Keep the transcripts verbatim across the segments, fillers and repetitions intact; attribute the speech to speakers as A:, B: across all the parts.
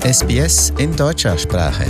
A: S B S in deutscher Sprache.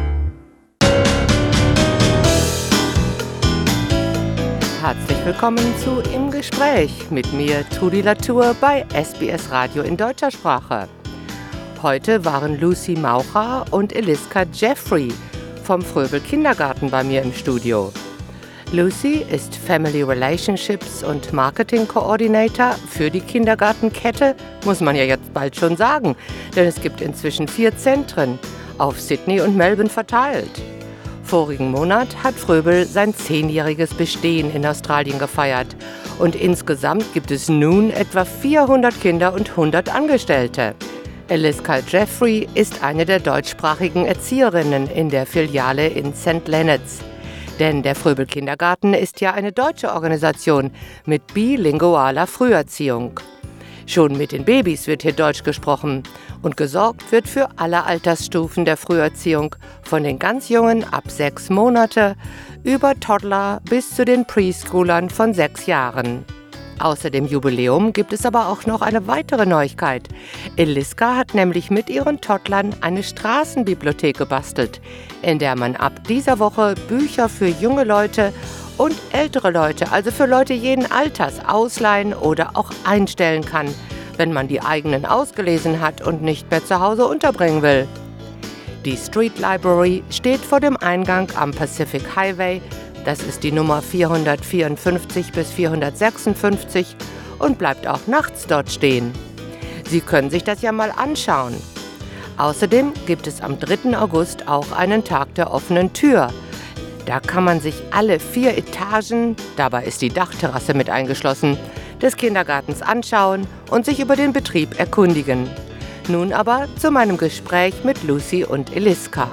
B: Herzlich willkommen zu Im Gespräch mit mir, Trudi Latour, bei S B S Radio in deutscher Sprache. Heute waren Lucy Maucher und Eliska Jeffrey vom Fröbel Kindergarten bei mir im Studio. Lucy ist Family Relationships und Marketing Coordinator für die Kindergartenkette, muss man ja jetzt bald schon sagen, denn es gibt inzwischen vier Zentren auf Sydney und Melbourne verteilt. Vorigen Monat hat Fröbel sein zehnjähriges Bestehen in Australien gefeiert und insgesamt gibt es nun etwa vierhundert Kinder und hundert Angestellte. Eliska Jeffrey ist eine der deutschsprachigen Erzieherinnen in der Filiale in Sankt Leonards. Denn der Fröbel Kindergarten ist ja eine deutsche Organisation mit bilingualer Früherziehung. Schon mit den Babys wird hier Deutsch gesprochen und gesorgt wird für alle Altersstufen der Früherziehung, von den ganz Jungen ab sechs Monate über Toddler bis zu den Preschoolern von sechs Jahren. Außer dem Jubiläum gibt es aber auch noch eine weitere Neuigkeit. Eliska hat nämlich mit ihren Toddlern eine Straßenbibliothek gebastelt, in der man ab dieser Woche Bücher für junge Leute und ältere Leute, also für Leute jeden Alters, ausleihen oder auch einstellen kann, wenn man die eigenen ausgelesen hat und nicht mehr zu Hause unterbringen will. Die Street Library steht vor dem Eingang am Pacific Highway. Das ist die Nummer vierhundertvierundfünfzig bis vierhundertsechsundfünfzig und bleibt auch nachts dort stehen. Sie können sich das ja mal anschauen. Außerdem gibt es am dritten August auch einen Tag der offenen Tür. Da kann man sich alle vier Etagen, dabei ist die Dachterrasse mit eingeschlossen, des Kindergartens anschauen und sich über den Betrieb erkundigen. Nun aber zu meinem Gespräch mit Lucy und Eliska.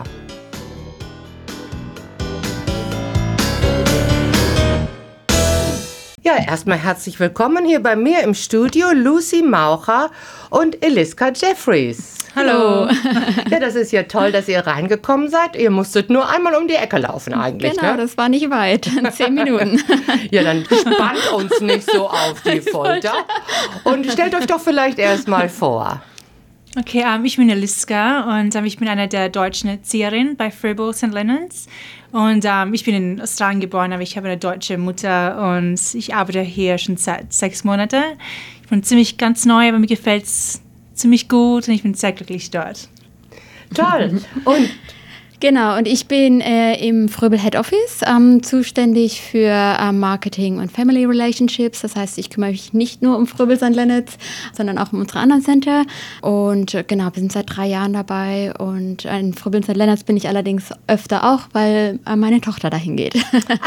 B: Ja, erstmal herzlich willkommen hier bei mir im Studio, Lucy Maucher und Eliska Jeffreys.
C: Hallo.
B: Ja, das ist ja toll, dass ihr reingekommen seid. Ihr musstet nur einmal um die Ecke laufen eigentlich,
C: Genau,
B: ne?
C: das war nicht weit. Zehn Minuten.
B: Ja, dann spannt uns nicht so auf die Folter. Und stellt euch doch vielleicht erstmal vor.
D: Okay, um, ich bin Eliska und um, ich bin eine der deutschen Erzieherinnen bei Fröbel Sankt Leonards. Und um, ich bin in Australien geboren, aber ich habe eine deutsche Mutter und ich arbeite hier schon seit sechs Monaten. Ich bin ziemlich ganz neu, aber mir gefällt es ziemlich gut und ich bin sehr glücklich dort.
B: Toll. Und
C: Genau, und ich bin äh, im Fröbel Head Office ähm, zuständig für äh, Marketing und Family Relationships. Das heißt, ich kümmere mich nicht nur um Fröbel Sankt Leonards, sondern auch um unsere anderen Center. Und äh, genau, wir sind seit drei Jahren dabei. Und in Fröbel Sankt Leonards bin ich allerdings öfter auch, weil äh, meine Tochter dahin geht.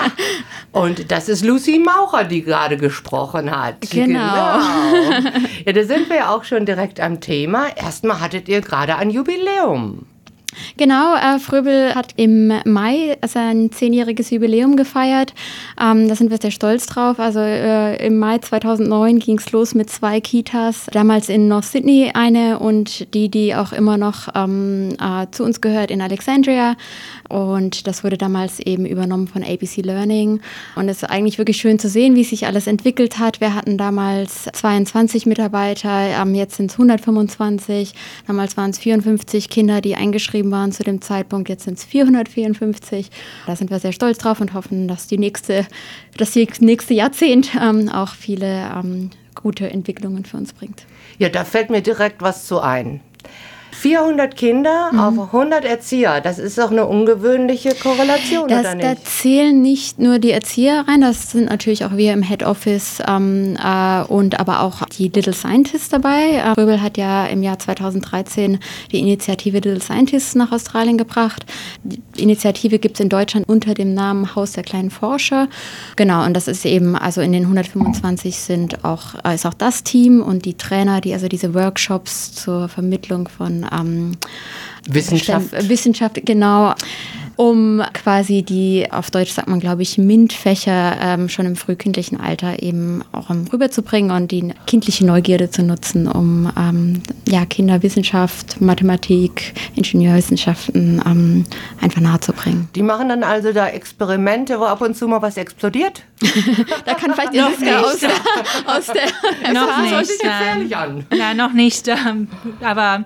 B: Und das ist Lucy Maucher, die gerade gesprochen hat.
C: Genau.
B: genau. Ja, da sind wir ja auch schon direkt am Thema. Erstmal hattet ihr gerade ein Jubiläum.
C: Genau, äh, Fröbel hat im Mai sein zehnjähriges Jubiläum gefeiert. Ähm, da sind wir sehr stolz drauf. Also äh, im Mai zweitausendneun ging es los mit zwei Kitas. Damals in North Sydney eine und die, die auch immer noch ähm, äh, zu uns gehört in Alexandria. Und das wurde damals eben übernommen von A B C Learning. Und es ist eigentlich wirklich schön zu sehen, wie sich alles entwickelt hat. Wir hatten damals zweiundzwanzig Mitarbeiter, ähm, jetzt sind es hundertfünfundzwanzig. Damals waren es vierundfünfzig Kinder, die eingeschrieben waren zu dem Zeitpunkt. Jetzt sind es vierhundertvierundfünfzig. Da sind wir sehr stolz drauf und hoffen, dass die nächste, dass die nächste Jahrzehnt ähm, auch viele ähm, gute Entwicklungen für uns bringt.
B: Ja, da fällt mir direkt was zu ein. vierhundert Kinder mhm. auf hundert Erzieher, das ist doch eine ungewöhnliche Korrelation,
C: das,
B: oder nicht?
C: Da zählen nicht nur die Erzieher rein, das sind natürlich auch wir im Head Office ähm, äh, und aber auch die Little Scientists dabei. Äh, Fröbel hat ja im Jahr zweitausenddreizehn die Initiative Little Scientists nach Australien gebracht. Die Initiative gibt es in Deutschland unter dem Namen Haus der kleinen Forscher. Genau, und das ist eben, also in den hundertfünfundzwanzig sind auch, äh, ist auch das Team und die Trainer, die also diese Workshops zur Vermittlung von Ähm,
B: Wissenschaft.
C: Wissenschaft, genau. um quasi die, auf Deutsch sagt man, glaube ich, MINT-Fächer ähm, schon im frühkindlichen Alter eben auch um, rüberzubringen und die kindliche Neugierde zu nutzen, um ähm, ja, Kinderwissenschaft, Mathematik, Ingenieurwissenschaften ähm, einfach nahezubringen.
B: Die machen dann also da Experimente, wo ab und zu mal was explodiert?
C: Da kann vielleicht die Eliska aus der, aus der
D: noch
B: das
D: nicht.
B: hört sich gefährlich an.
D: Ja, noch nicht. Ähm, aber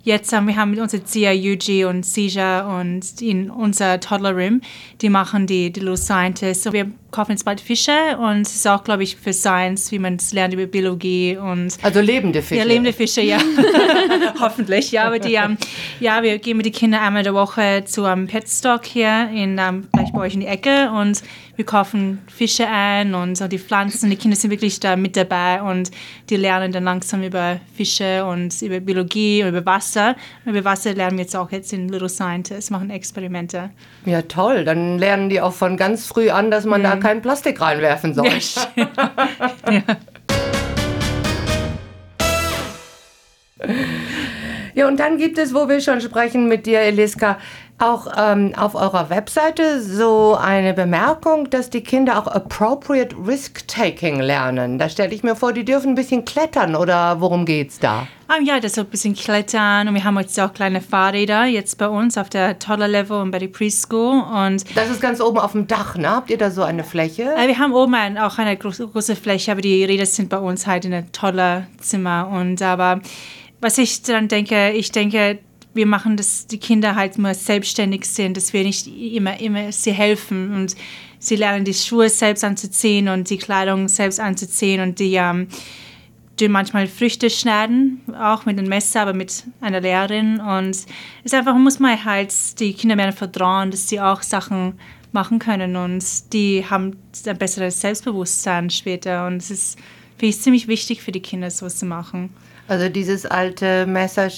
D: jetzt haben wir haben mit unserer Zia, Yuji und Sija und in unser Toddler Room, die machen die, die Little Scientists. So, wir kaufen jetzt bald Fische und es ist auch, glaube ich, für Science, wie man es lernt über Biologie und...
B: Also lebende Fische.
D: Ja, lebende Fische, ja. Hoffentlich, ja. Aber die, um, ja, wir gehen mit den Kindern einmal in der Woche zu einem Petstock hier, in, um, gleich bei euch in die Ecke und wir kaufen Fische ein und so die Pflanzen. Die Kinder sind wirklich da mit dabei und die lernen dann langsam über Fische und über Biologie und über Wasser. Und über Wasser lernen wir jetzt auch jetzt in Little Scientists, machen Experimente.
B: Ja, toll. Dann lernen die auch von ganz früh an, dass man mhm. da kein Plastik reinwerfen soll.
D: Ja, ja.
B: Ja, und dann gibt es, wo wir schon sprechen mit dir, Eliska, auch ähm, auf eurer Webseite so eine Bemerkung, dass die Kinder auch appropriate risk-taking lernen. Da stelle ich mir vor, die dürfen ein bisschen klettern, oder worum geht's da?
D: Um, ja, das ist so ein bisschen klettern und wir haben jetzt auch kleine Fahrräder jetzt bei uns auf der Toddler-Level und bei der Preschool. Und
B: das ist ganz oben auf dem Dach, ne? Habt ihr da so eine Fläche?
D: Äh, wir haben oben ein, auch eine große, große Fläche, aber die Räder sind bei uns halt in einem Toddlerzimmer. Und aber was ich dann denke, ich denke, wir machen, dass die Kinder halt nur selbstständig sind, dass wir nicht immer, immer sie helfen und sie lernen, die Schuhe selbst anzuziehen und die Kleidung selbst anzuziehen und die, ähm, die manchmal Früchte schneiden, auch mit einem Messer, aber mit einer Lehrerin. Und es ist einfach, muss man halt die Kinder mehr vertrauen, dass sie auch Sachen machen können und die haben ein besseres Selbstbewusstsein später und es ist, finde ich, ziemlich wichtig für die Kinder, so zu machen.
B: Also dieses alte Messer,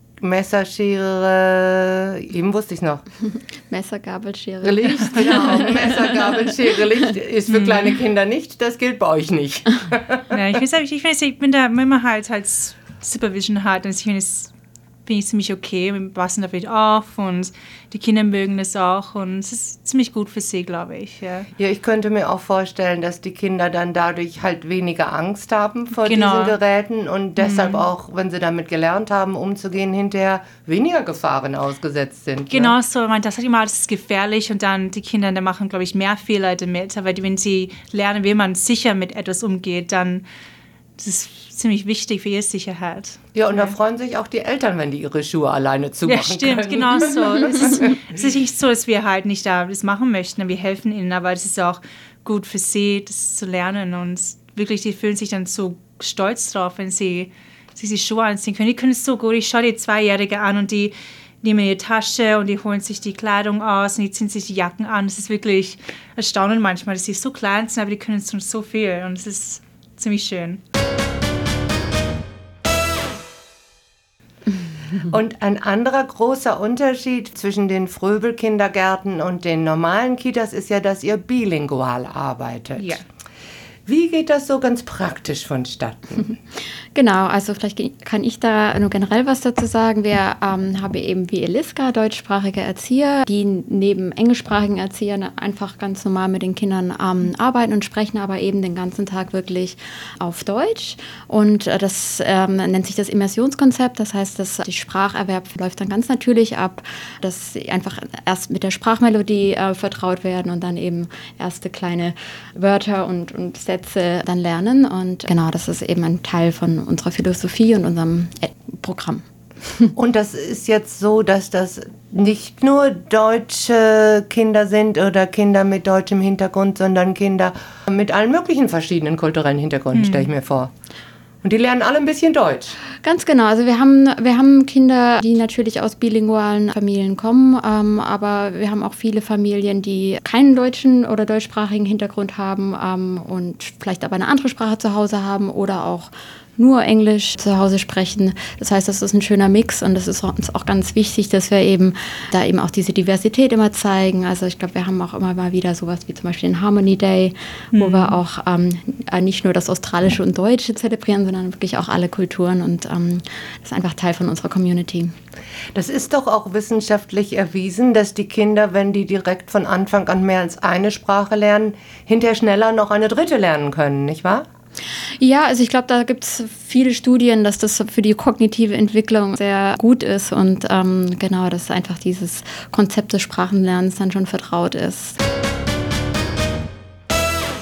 B: Messerschere, eben wusste ich es noch.
C: Messer, Gabel, Schere.
B: Licht, genau. Messer, Gabel, Schere, Licht ist für kleine Kinder nicht, das gilt bei euch nicht.
D: Ja, ich, weiß, ich, weiß, ich bin da, wenn man halt, halt Supervision hat, und ich finde es finde ich ziemlich okay. Wir passen da vielleicht auf und die Kinder mögen das auch und es ist ziemlich gut für sie, glaube ich. Ja.
B: Ja, ich könnte mir auch vorstellen, dass die Kinder dann dadurch halt weniger Angst haben vor
D: genau.
B: diesen Geräten und deshalb mhm. auch, wenn sie damit gelernt haben, umzugehen, hinterher weniger Gefahren ausgesetzt sind.
D: Genau
B: ne?
D: so, man das sagt immer, das ist gefährlich und dann die Kinder, die machen, glaube ich, mehr Fehler damit, aber wenn sie lernen, wie man sicher mit etwas umgeht, dann das ist ziemlich wichtig für ihre Sicherheit.
B: Ja, und da freuen sich auch die Eltern, wenn die ihre Schuhe alleine zumachen
D: können. Ja, stimmt,
B: können.
D: genau so. Es ist, es ist nicht so, dass wir halt nicht da das machen möchten, wir helfen ihnen, aber es ist auch gut für sie, das zu lernen und wirklich, die fühlen sich dann so stolz drauf, wenn sie sich die Schuhe anziehen können. Die können es so gut. Ich schaue die Zweijährige an und die nehmen ihre Tasche und die holen sich die Kleidung aus und die ziehen sich die Jacken an. Es ist wirklich erstaunlich manchmal, dass sie so klein sind, aber die können schon so viel und es ist ziemlich schön.
B: Und ein anderer großer Unterschied zwischen den Fröbel-Kindergärten und den normalen Kitas ist ja, dass ihr bilingual arbeitet.
D: Ja.
B: Wie geht das so ganz praktisch vonstatten?
C: Genau, also vielleicht kann ich da nur generell was dazu sagen. Wir ähm, haben eben wie Eliska deutschsprachige Erzieher, die neben englischsprachigen Erziehern einfach ganz normal mit den Kindern ähm, arbeiten und sprechen, aber eben den ganzen Tag wirklich auf Deutsch. Und äh, das ähm, nennt sich das Immersionskonzept. Das heißt, dass die Spracherwerb läuft dann ganz natürlich ab, dass sie einfach erst mit der Sprachmelodie äh, vertraut werden und dann eben erste kleine Wörter und, und Sätze dann lernen. Und genau, das ist eben ein Teil von unserer Philosophie und unserem Programm.
B: Und das ist jetzt so, dass das nicht nur deutsche Kinder sind oder Kinder mit deutschem Hintergrund, sondern Kinder mit allen möglichen verschiedenen kulturellen Hintergründen, hm. stelle ich mir vor. Und die lernen alle ein bisschen Deutsch.
C: Ganz genau. Also wir haben, wir haben Kinder, die natürlich aus bilingualen Familien kommen, ähm, aber wir haben auch viele Familien, die keinen deutschen oder deutschsprachigen Hintergrund haben ähm, und vielleicht aber eine andere Sprache zu Hause haben oder auch nur Englisch zu Hause sprechen. Das heißt, das ist ein schöner Mix und das ist uns auch ganz wichtig, dass wir eben da eben auch diese Diversität immer zeigen. Also ich glaube, wir haben auch immer mal wieder sowas wie zum Beispiel den Harmony Day, mhm. wo wir auch ähm, nicht nur das Australische und Deutsche zelebrieren, sondern wirklich auch alle Kulturen und ähm, das ist einfach Teil von unserer Community.
B: Das ist doch auch wissenschaftlich erwiesen, dass die Kinder, wenn die direkt von Anfang an mehr als eine Sprache lernen, hinterher schneller noch eine dritte lernen können, nicht wahr?
C: Ja, also ich glaube, da gibt es viele Studien, dass das für die kognitive Entwicklung sehr gut ist und ähm, genau, dass einfach dieses Konzept des Sprachenlernens dann schon vertraut ist.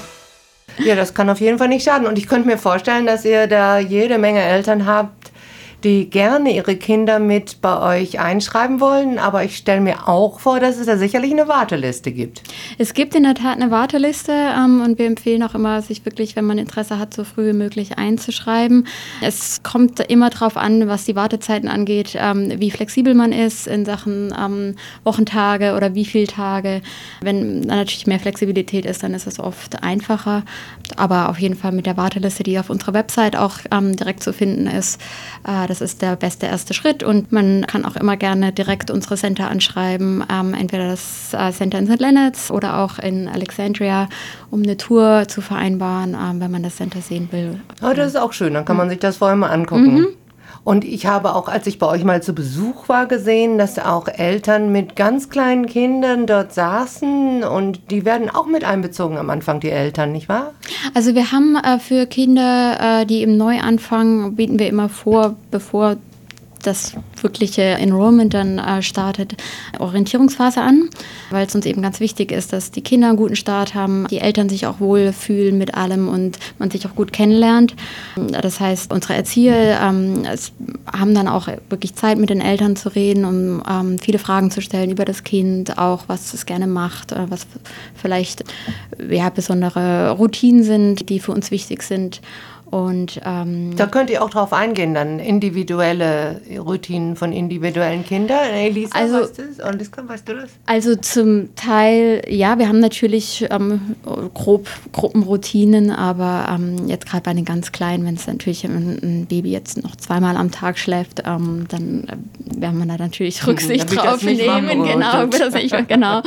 B: Ja, das kann auf jeden Fall nicht schaden und ich könnte mir vorstellen, dass ihr da jede Menge Eltern habt, die gerne ihre Kinder mit bei euch einschreiben wollen. Aber ich stelle mir auch vor, dass es da sicherlich eine Warteliste gibt.
C: Es gibt in der Tat eine Warteliste ähm, und wir empfehlen auch immer, sich wirklich, wenn man Interesse hat, so früh wie möglich einzuschreiben. Es kommt immer darauf an, was die Wartezeiten angeht, ähm, wie flexibel man ist in Sachen ähm, Wochentage oder wie viele Tage. Wenn da natürlich mehr Flexibilität ist, dann ist es oft einfacher. Aber auf jeden Fall mit der Warteliste, die auf unserer Website auch ähm, direkt zu finden ist, äh, das ist der beste erste Schritt. Und man kann auch immer gerne direkt unsere Center anschreiben, ähm, entweder das äh, Center in Sankt Leonards oder auch in Alexandria, um eine Tour zu vereinbaren, ähm, wenn man das Center sehen will.
B: Oh, das ist auch schön, dann kann man sich das vorher mal angucken. Mhm. Und ich habe auch, als ich bei euch mal zu Besuch war, gesehen, dass auch Eltern mit ganz kleinen Kindern dort saßen und die werden auch mit einbezogen am Anfang, die Eltern, nicht wahr?
C: Also wir haben äh, für Kinder, äh, die im Neuanfang, bieten wir immer vor, bevor das wirkliche Enrollment dann äh, startet, Orientierungsphase an, weil es uns eben ganz wichtig ist, dass die Kinder einen guten Start haben, die Eltern sich auch wohlfühlen mit allem und man sich auch gut kennenlernt. Das heißt, unsere Erzieher ähm, es haben dann auch wirklich Zeit, mit den Eltern zu reden, um ähm, viele Fragen zu stellen über das Kind, auch was es gerne macht, äh, was vielleicht ja, besondere Routinen sind, die für uns wichtig sind. Und, ähm,
B: da könnt ihr auch drauf eingehen, dann individuelle Routinen von individuellen Kindern. Elisa,
C: also,
B: weißt, du, und das, weißt du das?
C: Also zum Teil, ja, wir haben natürlich ähm, grob Gruppenroutinen, aber ähm, jetzt gerade bei den ganz Kleinen, wenn es natürlich ein, ein Baby jetzt noch zweimal am Tag schläft, ähm, dann äh, werden wir da natürlich Rücksicht
B: ja,
C: drauf nehmen. Genau, wird das nicht, genau.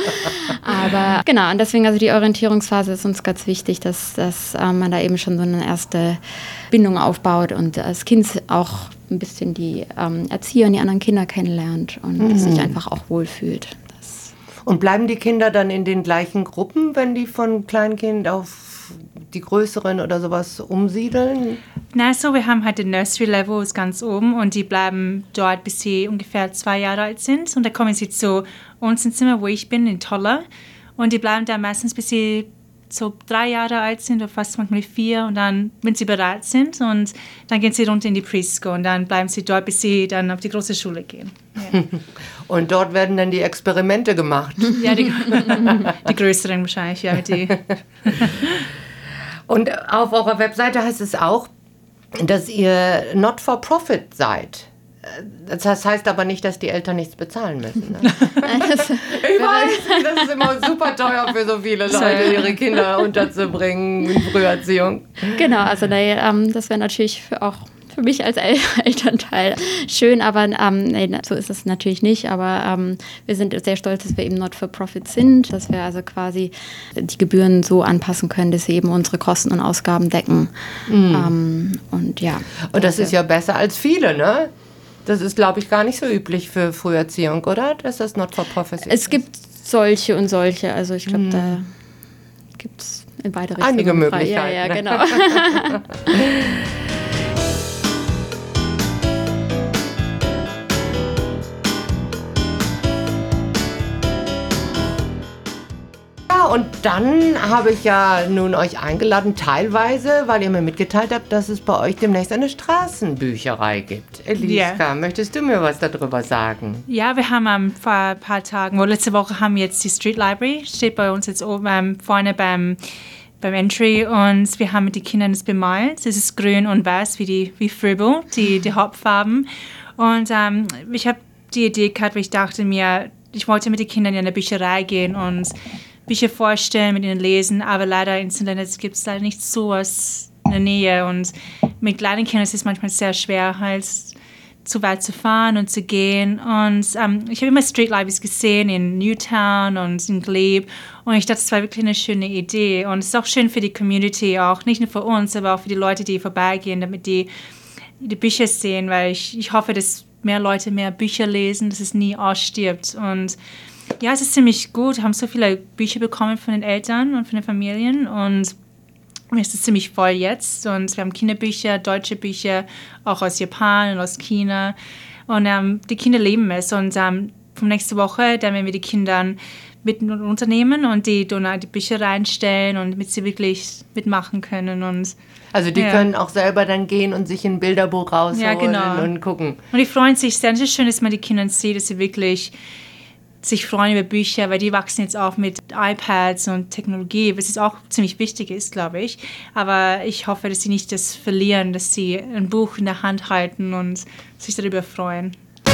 C: Aber genau, und deswegen, also die Orientierungsphase ist uns ganz wichtig, dass, dass äh, man da eben schon so eine erste Bindung aufbaut und das Kind auch ein bisschen die ähm, Erzieher und die anderen Kinder kennenlernt und mhm. sich einfach auch wohlfühlt. Das
B: und bleiben die Kinder dann in den gleichen Gruppen, wenn die von Kleinkind auf die größeren oder sowas umsiedeln?
D: Na, so wir haben halt den Nursery Level ist ganz oben und die bleiben dort, bis sie ungefähr zwei Jahre alt sind. Und da kommen sie zu uns ins Zimmer, wo ich bin, in Toller. Und die bleiben da meistens, bis sie so drei Jahre alt sind oder fast manchmal vier und dann, wenn sie bereit sind und dann gehen sie runter in die Preschool und dann bleiben sie dort, bis sie dann auf die große Schule gehen. Ja.
B: Und dort werden dann die Experimente gemacht?
D: Ja, die, die größeren wahrscheinlich, ja. Mit die.
B: Und auf eurer Webseite heißt es auch, dass ihr not for profit seid. Das heißt aber nicht, dass die Eltern nichts bezahlen müssen. Ne?
C: das,
B: ich weiß, das ist immer super teuer für so viele Leute, ihre Kinder unterzubringen in Früherziehung.
C: Genau, also nee, ähm, das wäre natürlich für auch für mich als El- Elternteil schön, aber ähm, nee, so ist es natürlich nicht. Aber ähm, wir sind sehr stolz, dass wir eben not for profit sind, dass wir also quasi die Gebühren so anpassen können, dass sie eben unsere Kosten und Ausgaben decken. Mhm. Ähm, und ja.
B: Und das ist ja besser als viele, ne? Das ist, glaube ich, gar nicht so üblich für Früherziehung, oder? Dass das not for profit ist.
C: Es gibt solche und solche. Also ich glaube, mm. da gibt es in beide Richtungen.
B: Einige Möglichkeiten.
C: Ja, ja, genau.
B: Und dann habe ich ja nun euch eingeladen, teilweise, weil ihr mir mitgeteilt habt, dass es bei euch demnächst eine Straßenbücherei gibt. Eliska, yeah. möchtest du mir was darüber sagen?
D: Ja, wir haben um, vor ein paar Tagen, well, letzte Woche haben wir jetzt die Street Library, steht bei uns jetzt oben um, vorne beim, beim Entry und wir haben mit den Kindern das bemalt. Es ist grün und weiß wie die wie Fribble, die, die Hauptfarben. Und um, ich habe die Idee gehabt, weil ich dachte mir, ich wollte mit den Kindern in eine Bücherei gehen und Bücher vorstellen, mit ihnen lesen, aber leider in Sankt Leonards gibt es leider nicht so was in der Nähe und mit kleinen Kindern ist es manchmal sehr schwer, halt zu weit zu fahren und zu gehen und ähm, ich habe immer Street Libraries gesehen in Newtown und in Glebe und ich dachte, das war wirklich eine schöne Idee und es ist auch schön für die Community, auch nicht nur für uns, aber auch für die Leute, die vorbeigehen, damit die die Bücher sehen, weil ich, ich hoffe, dass mehr Leute mehr Bücher lesen, dass es nie ausstirbt und ja, es ist ziemlich gut. Wir haben so viele Bücher bekommen von den Eltern und von den Familien und es ist ziemlich voll jetzt. Und wir haben Kinderbücher, deutsche Bücher, auch aus Japan und aus China. Und ähm, die Kinder lieben es. Und ähm, von nächste Woche, dann werden wir die Kinder mit unternehmen und die, die Bücher reinstellen und damit sie wirklich mitmachen können. Und
B: also die
D: ja.
B: können auch selber dann gehen und sich ein Bilderbuch rausholen
D: ja, genau.
B: und gucken.
D: Und die freuen sich sehr. Es ist schön, dass man die Kinder sieht, dass sie wirklich sich freuen über Bücher, weil die wachsen jetzt auch mit iPads und Technologie, was auch ziemlich wichtig ist, glaube ich. Aber ich hoffe, dass sie nicht das verlieren, dass sie ein Buch in der Hand halten und sich darüber freuen.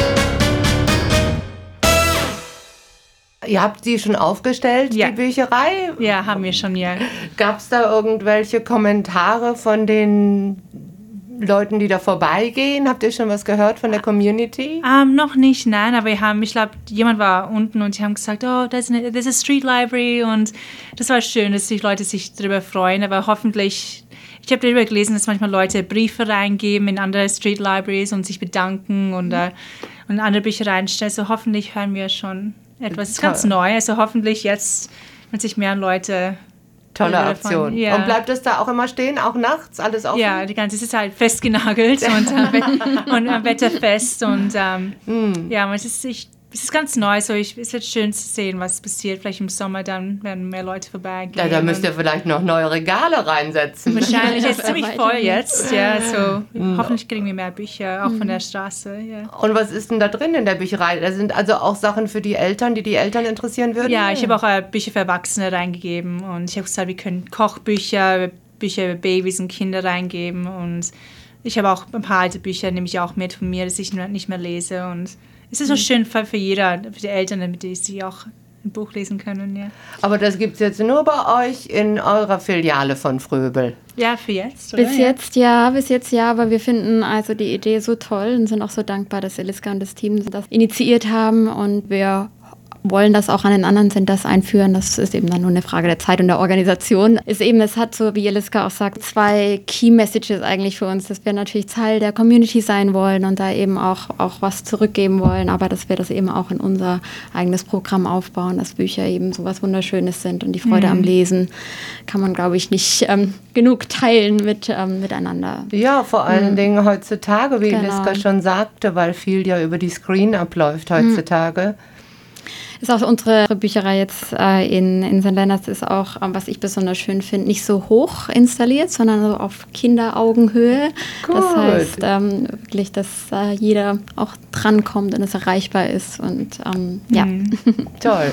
B: Ihr habt die schon aufgestellt,
D: ja.
B: die Bücherei?
D: Ja, haben wir schon, ja.
B: Gab es da irgendwelche Kommentare von den Leuten, die da vorbeigehen? Habt ihr schon was gehört von der Community?
D: Um, noch nicht, nein, aber wir haben, ich glaube, jemand war unten und die haben gesagt, oh, das ist eine Street Library und das war schön, dass die Leute sich darüber freuen, aber hoffentlich, ich habe darüber gelesen, dass manchmal Leute Briefe reingeben in andere Street Libraries und sich bedanken und, uh, und andere Bücher reinstellen, so hoffentlich hören wir schon etwas, das ist ganz neu, also hoffentlich jetzt, wenn sich mehr Leute...
B: Tolle Aktion.
D: Ja.
B: Und bleibt es da auch immer stehen, auch nachts, alles offen?
D: Ja, die ganze Zeit halt festgenagelt und, äh, und äh, wetterfest und ähm, mm. ja, es ist, ich, es ist ganz neu, so ich, es wird schön zu sehen, was passiert. Vielleicht im Sommer dann werden mehr Leute vorbeigehen.
B: Ja, da müsst ihr vielleicht noch neue Regale reinsetzen.
D: Wahrscheinlich, es ist ziemlich voll jetzt, ja, so mm. hoffentlich kriegen wir mehr Bücher, auch mm. von der Straße, ja.
B: Und was ist denn da drin in der Bücherei? Da sind also auch Sachen für die Eltern, die die Eltern interessieren würden?
D: Ja, ich habe auch äh, Bücher für Erwachsene reingegeben und ich habe gesagt, wir können Kochbücher, Bücher über Babys und Kinder reingeben und ich habe auch ein paar alte Bücher, nehme ich auch mit von mir, dass ich nicht mehr lese und es ist so schön für, für jeder, für die Eltern, damit sie auch ein Buch lesen können. Ja.
B: Aber das gibt es jetzt nur bei euch in eurer Filiale von Fröbel?
D: Ja, für jetzt, oder?
C: Bis jetzt ja, bis jetzt ja, aber wir finden also die Idee so toll und sind auch so dankbar, dass Eliska und das Team das initiiert haben und wir wollen das auch an den anderen Centers einführen. Das ist eben dann nur eine Frage der Zeit und der Organisation. Ist eben, es hat so, wie Eliska auch sagt, zwei Key Messages eigentlich für uns, dass wir natürlich Teil der Community sein wollen und da eben auch, auch was zurückgeben wollen, aber dass wir das eben auch in unser eigenes Programm aufbauen, dass Bücher eben so was Wunderschönes sind und die Freude mhm. am Lesen kann man, glaube ich, nicht ähm, genug teilen mit, ähm, miteinander.
B: Ja, vor allen mhm. Dingen heutzutage, wie
C: genau.
B: Eliska schon sagte, weil viel ja über die Screen abläuft heutzutage. Mhm.
C: Ist auch unsere Bücherei jetzt äh, in, in Sankt Leonards ist auch, ähm, was ich besonders schön finde, nicht so hoch installiert, sondern so auf Kinderaugenhöhe.
B: Gut.
C: Das heißt ähm, wirklich, dass äh, jeder auch drankommt und es erreichbar ist. Und ähm, ja.
B: Mhm. Toll.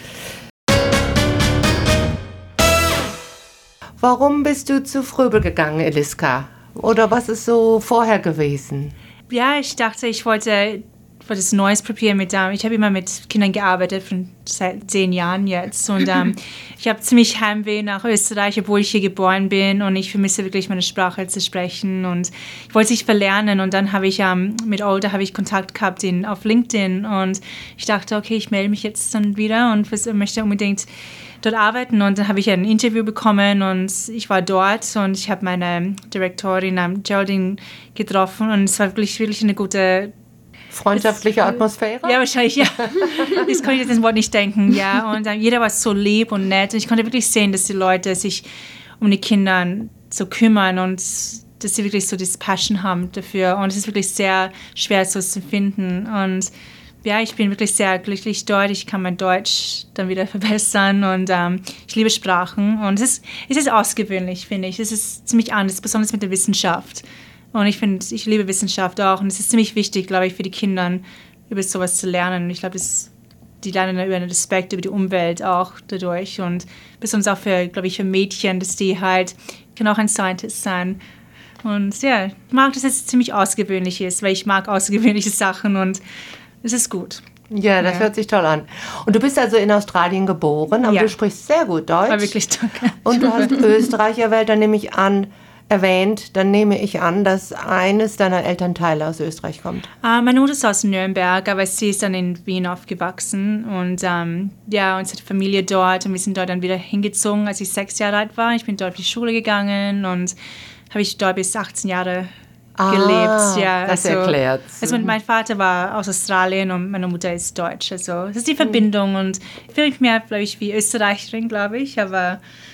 B: Warum bist du zu Fröbel gegangen, Eliska? Oder was ist so vorher gewesen?
D: Ja, ich dachte, ich wollte... das Neues probieren mit, ähm, ich habe immer mit Kindern gearbeitet, von seit zehn Jahren jetzt und ähm, ich habe ziemlich Heimweh nach Österreich, obwohl ich hier geboren bin und ich vermisse wirklich meine Sprache zu sprechen und ich wollte sich verlernen und dann habe ich ähm, mit Older habe ich Kontakt gehabt in, auf LinkedIn und ich dachte, okay, ich melde mich jetzt dann wieder und möchte unbedingt dort arbeiten und dann habe ich ein Interview bekommen und ich war dort und ich habe meine Direktorin ähm, Geraldine getroffen und es war wirklich, wirklich eine gute
B: freundschaftliche Atmosphäre?
D: Ja, wahrscheinlich, ja. Das konnte ich das Wort nicht denken, ja. Und äh, jeder war so lieb und nett. Und ich konnte wirklich sehen, dass die Leute sich um die Kinder so kümmern und dass sie wirklich so das Passion haben dafür. Und es ist wirklich sehr schwer, so zu finden. Und ja, ich bin wirklich sehr glücklich dort. Ich kann mein Deutsch dann wieder verbessern und ähm, ich liebe Sprachen. Und es ist, es ist ausgewöhnlich, finde ich. Es ist ziemlich anders, besonders mit der Wissenschaft. Und ich finde, ich liebe Wissenschaft auch. Und es ist ziemlich wichtig, glaube ich, für die Kinder, über sowas zu lernen. Und ich glaube, die lernen über den Respekt, über die Umwelt auch dadurch. Und besonders auch für, glaube ich, für Mädchen, dass die halt, können auch ein Scientist sein. Und ja, ich mag, dass es ziemlich außergewöhnlich ist, weil ich mag außergewöhnliche Sachen und es ist gut.
B: Ja, das ja. hört sich toll an. Und du bist also in Australien geboren, aber ja. du sprichst sehr gut Deutsch.
D: War wirklich danke.
B: Und du hast Österreich erwähnt, dann nehme ich an, erwähnt, dann nehme ich an, dass eines deiner Elternteile aus Österreich kommt.
D: Uh, meine Mutter ist aus Nürnberg, aber sie ist dann in Wien aufgewachsen und um, ja, uns hat Familie dort und wir sind dort dann wieder hingezogen, als ich sechs Jahre alt war. Ich bin dort auf die Schule gegangen und habe ich dort bis achtzehn Jahre
B: ah,
D: gelebt. Ja,
B: das
D: also,
B: erklärt's.
D: Also mein Vater war aus Australien und meine Mutter ist deutsch. Also das ist die Verbindung und ich fühle mich mehr, glaube ich, wie Österreicherin, glaube ich, aber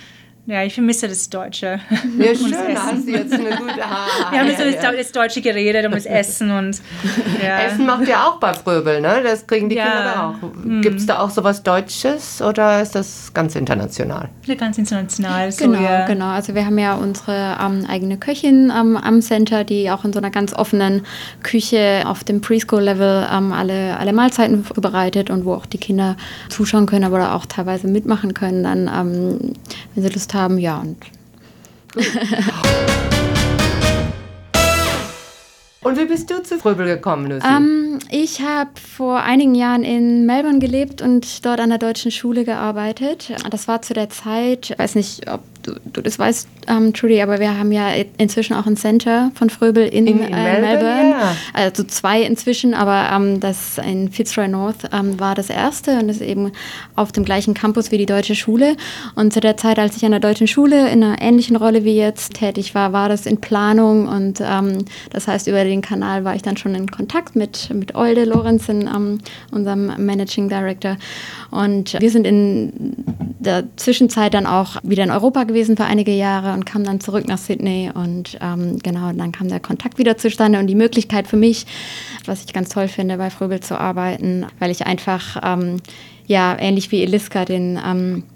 D: Ja, ich vermisse das Deutsche.
B: Ja, schön, hast du jetzt eine gute Haare.
D: Wir haben jetzt
B: ja,
D: ja, ja. das Deutsche geredet, um das Essen und ja.
B: Essen macht ihr auch bei Fröbel, ne? Das kriegen die
D: ja.
B: Kinder da auch. Hm. Gibt es da auch sowas Deutsches oder ist das ganz international?
D: Ja, ganz international. So,
C: genau,
D: ja.
C: genau. Also wir haben ja unsere ähm, eigene Köchin ähm, am Center, die auch in so einer ganz offenen Küche auf dem Preschool-Level ähm, alle, alle Mahlzeiten vorbereitet und wo auch die Kinder zuschauen können, aber auch teilweise mitmachen können, dann, ähm, wenn sie Lust haben, ja. Und,
B: und wie bist du zu Fröbel gekommen, Lucy?
C: ähm, ich habe vor einigen Jahren in Melbourne gelebt und dort an der deutschen Schule gearbeitet. Das war zu der Zeit, ich weiß nicht, ob du, du das weißt, ähm, Trudy, aber wir haben ja inzwischen auch ein Center von Fröbel in,
B: in, in
C: äh,
B: Melbourne.
C: Melbourne.
B: Ja.
C: Also zwei inzwischen, aber ähm, das in Fitzroy North ähm, war das erste und ist eben auf dem gleichen Campus wie die deutsche Schule. Und zu der Zeit, als ich an der deutschen Schule in einer ähnlichen Rolle wie jetzt tätig war, war das in Planung und ähm, das heißt, über den Kanal war ich dann schon in Kontakt mit, mit Olde Lorenzen, ähm, unserem Managing Director. Und wir sind in der Zwischenzeit dann auch wieder in Europa gewesen für einige Jahre und kamen dann zurück nach Sydney und ähm, genau, dann kam der Kontakt wieder zustande und die Möglichkeit für mich, was ich ganz toll finde, bei Fröbel zu arbeiten, weil ich einfach, ähm, ja, ähnlich wie Eliska den ähm,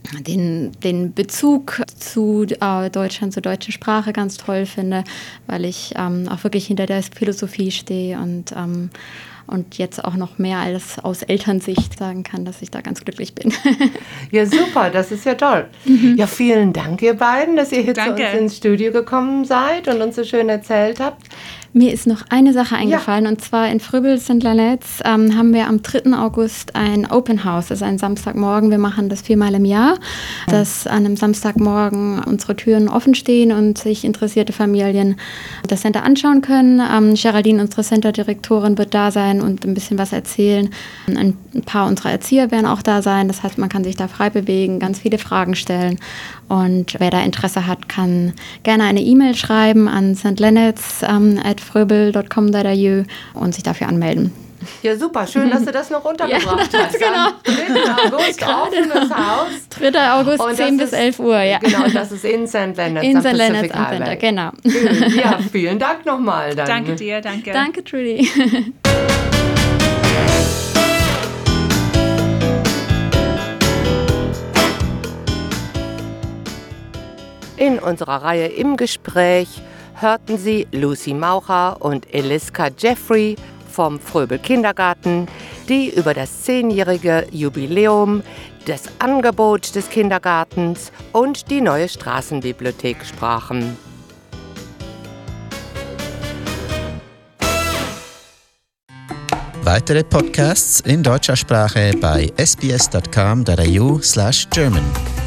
C: Den, den Bezug zu äh, Deutschland, zur deutschen Sprache ganz toll finde, weil ich ähm, auch wirklich hinter der Philosophie stehe und, ähm, und jetzt auch noch mehr als aus Elternsicht sagen kann, dass ich da ganz glücklich bin.
B: Ja, super, das ist ja toll. Mhm. Ja, vielen Dank, ihr beiden, dass ihr hier
D: Danke.
B: zu uns ins Studio gekommen seid und uns so schön erzählt habt.
C: Mir ist noch eine Sache eingefallen, ja. Und zwar in Fröbel Sankt Lanetz ähm, haben wir am dritten August ein Open House, das ist ein Samstagmorgen, wir machen das viermal im Jahr, dass an einem Samstagmorgen unsere Türen offen stehen und sich interessierte Familien das Center anschauen können. Ähm, Geraldine, unsere Centerdirektorin, wird da sein und ein bisschen was erzählen. Ein paar unserer Erzieher werden auch da sein, das heißt, man kann sich da frei bewegen, ganz viele Fragen stellen. Und wer da Interesse hat, kann gerne eine E-Mail schreiben an stlanetz ähm, at fröbel dot com dot a u und sich dafür anmelden.
B: Ja, super. Schön, dass du das noch untergebracht
C: ja,
B: hast.
C: Genau.
B: Am dritten August offenes Haus.
C: dritter August, zehn bis elf Uhr, ja.
B: Genau, und das ist in Sankt Lanetz
C: in
B: am
C: Sankt Lanetz
B: Pacific
C: am
B: Highway.
C: Center, genau.
B: Ja, vielen Dank nochmal. Dann.
D: Danke dir, danke.
C: Danke, Trudy.
B: In unserer Reihe Im Gespräch hörten Sie Lucy Maucher und Eliska Jeffrey vom Fröbel Kindergarten, die über das zehnjährige Jubiläum, das Angebot des Kindergartens und die neue Straßenbibliothek sprachen.
A: Weitere Podcasts in deutscher Sprache bei s b s dot com dot a u slash German.